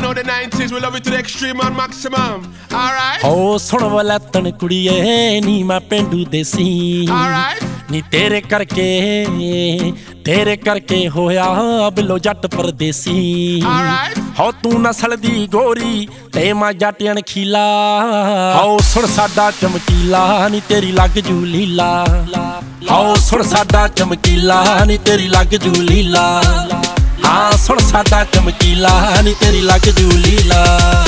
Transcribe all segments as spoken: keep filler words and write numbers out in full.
know the nineties, we love it to the extreme and maximum. Alright? Oh, ਸੁਣ ਵਾਲਾ ਤਣ ਕੁੜੀਏ ਨੀ ਮੈਂ ਪਿੰਡੂ ਦੇਸੀ Alright? ਨੀ ਤੇਰੇ ਕਰਕੇ ਤੇਰੇ ਕਰਕੇ ਹੋਇਆ ਬਿੱਲੋ ਜੱਟ ਪਰਦੇਸੀ Alright? ਹੋ ਤੂੰ ਨਸਲ ਦੀ ਗੋਰੀ ਤੇ ਮੈਂ ਜੱਟਿਆਂ ਖੀਲਾ ਹੋ ਸੁਣ ਸਾਡਾ ਚਮਕੀਲਾ ਨੀ ਤੇਰੀ ਲੱਗ ਜੂ ਲੀਲਾ ਹੋ ਸੁਣ ਸਾਡਾ ਚਮਕੀਲਾ ਨੀ ਤੇਰੀ ਲੱਗ ਜੂ ਲੀਲਾ ਹਾਂ ਸੁਣ ਸਾਡਾ ਚਮਕੀਲਾ ਨੀ ਤੇਰੀ ਲੱਗ ਜੂ ਲੀਲਾ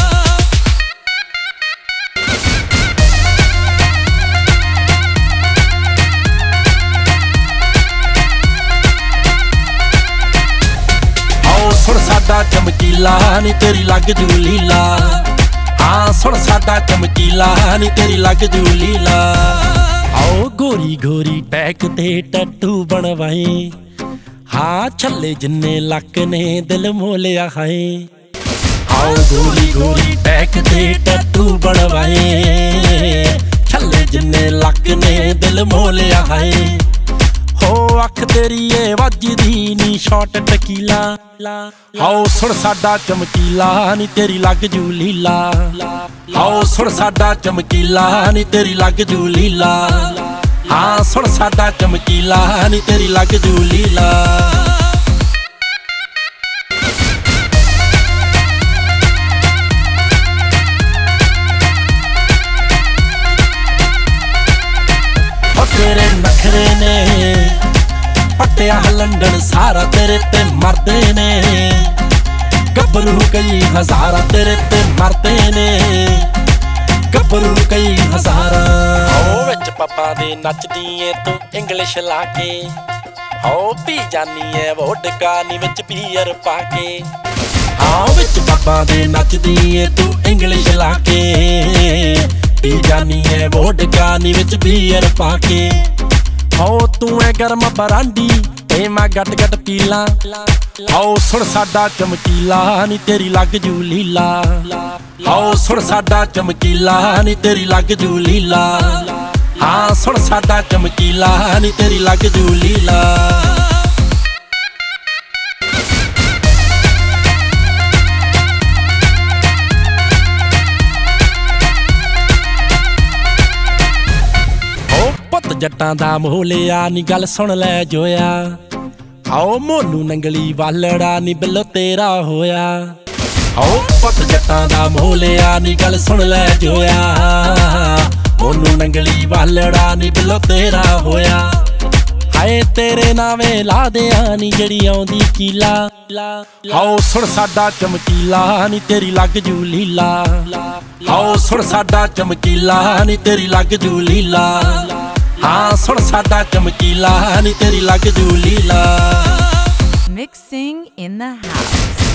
ਸੁਣ ਸਾਡਾ ਚਮਕੀਲਾ ਨੀ ਤੇਰੀ ਲੱਗ ਜੂ ਲੀਲਾ ਹਾਂ ਸੁਣ ਸਾਡਾ ਚਮਕੀਲਾ ਨੀ ਤੇਰੀ ਲੱਗ ਜੂ ਲੀਲਾ ਆਓ ਗੋਰੀ ਗੋਰੀ ਟੈਕ ਤੇ ਟੈਟੂ ਬਣਵਾਏ ਹਾਂ ਛੱਲੇ ਜਿੰਨੇ ਲੱਕ ਨੇ ਦਿਲ ਮੋਲਿਆ ਹਾਏ ਆਓ ਗੋਰੀ ਗੋਰੀ ਟੈਕ ਤੇ ਟੈਟੂ ਬਣਵਾਏ ਛੱਲੇ ਜਿੰਨੇ ਲੱਕ ਨੇ ਦਿਲ ਮੋਲਿਆ ਹਾਏ ਹੋ ਅੱਖ ਤੇਰੀ ਏ ਵੱਜਦੀ ਨੀ ਸ਼ਾਟ ਟਕੀਲਾ ਹਾਓ ਸੁਣ ਸਾਡਾ ਚਮਕੀਲਾ ਨੀ ਤੇਰੀ ਲੱਗ ਜੂ ਲੀਲਾ ਹਾਓ ਸੁਣ ਸਾਡਾ ਚਮਕੀਲਾ ਨੀ ਤੇਰੀ ਲੱਗ ਜੂ ਲੀਲਾ ਹਾਂ ਸੁਣ ਸਾਡਾ ਚਮਕੀਲਾ ਨੀ ਤੇਰੀ ਲੱਗ ਜੂ ਲੀਲਾ ਤੇਰੇ ਨਖਰੇ ਨੇ ਪੱਟਿਆ ਲੰਡਨ ਸਾਰਾ ਤੇਰੇ ਤੇ ਮਰਦੇ ਨੇ ਗੱਭਰੂ ਕਈ ਹਜ਼ਾਰਾਂ ਤੇਰੇ ਤੇ ਮਰਦੇ ਨੇ ਗੱਭਰੂ ਕਈ ਹਜ਼ਾਰਾਂ ਹੋ ਵਿੱਚ ਪਾਪਾ ਦੇ ਨੱਚਦੀ ਏ ਤੂੰ ਇੰਗਲਿਸ਼ ਲਾ ਕੇ ਹੋ ਪੀ ਜਾਨੀ ਏ ਵੋਡਕਾ ਨੀ ਵਿੱਚ ਬੀਅਰ ਪਾ ਕੇ ਹਾਂ ਵਿੱਚ ਪਾਪਾ ਦੇ ਨੱਚਦੀ ਏ ਤੂੰ ਇੰਗਲਿਸ਼ ਲਾ ਕੇ ਪੀ ਜਾਨੀ ਏ ਵੋਡਕਾ ਨੀ ਵਿੱਚ ਬੀਅਰ ਪਾ ਕੇ ਹੋ ਤੂੰ ਐ ਗਰਮ ਬਰਾਂਡੀ ਤੇ ਮੈਂ ਗੱਟ ਗੱਟ ਪੀਲਾ ਹੋ ਸੁਣ ਸਾਡਾ ਚਮਕੀਲਾ ਨੀ ਤੇਰੀ ਲੱਗ ਜੂ ਲੀਲਾ ਹੋ ਸੁਣ ਸਾਡਾ ਚਮਕੀਲਾ ਨੀ ਤੇਰੀ ਲੱਗ ਜੂ ਲੀਲਾ ਹਾਂ ਸੁਣ ਸਾਡਾ ਚਮਕੀਲਾ ਨੀ ਤੇਰੀ ਲੱਗ ਜੂ ਲੀਲਾ ਜੱਟਾਂ ਦਾ ਮੋਹਲਿਆ ਨੀ ਗੱਲ ਸੁਣ ਲੈ ਜੋਇਆ ਆਓ ਮੋਨੂ ਨੰਗਲੀ ਵਾਲੜਾ ਨੀ ਬਿੱਲੋ ਤੇਰਾ ਹੋਇਆ ਆਓ ਪੁੱਤ ਜੱਟਾਂ ਦਾ ਮੋਹਲਿਆ ਨੀ ਗੱਲ ਸੁਣ ਲੈ ਜੋਇਆ ਮੋਨੂ ਨੰਗਲੀ ਵਾਲੜਾ ਨੀ ਬਿੱਲੋ ਤੇਰਾ ਹੋਇਆ ਹਾਏ ਤੇਰੇ ਨਾਵੇਂ ਲਾ ਦਿਆਂ ਨੀ ਜਿਹੜੀ ਆਉਂਦੀ ਕੀਲਾ ਆਓ ਸੁਣ ਸਾਡਾ ਚਮਕੀਲਾ ਨੀ ਤੇਰੀ ਲੱਗ ਜੂ ਲੀਲਾ ਆਓ ਸੁਣ ਸਾਡਾ ਚਮਕੀਲਾ ਨੀ ਤੇਰੀ ਲੱਗ ਜੂ ਲੀਲਾ ਹਾਂ ਸੁਣ ਸਾਡਾ ਚਮਕੀਲਾ ਨੀ ਤੇਰੀ ਲੱਗ ਜੂ ਲੀਲਾ Mixing in the house.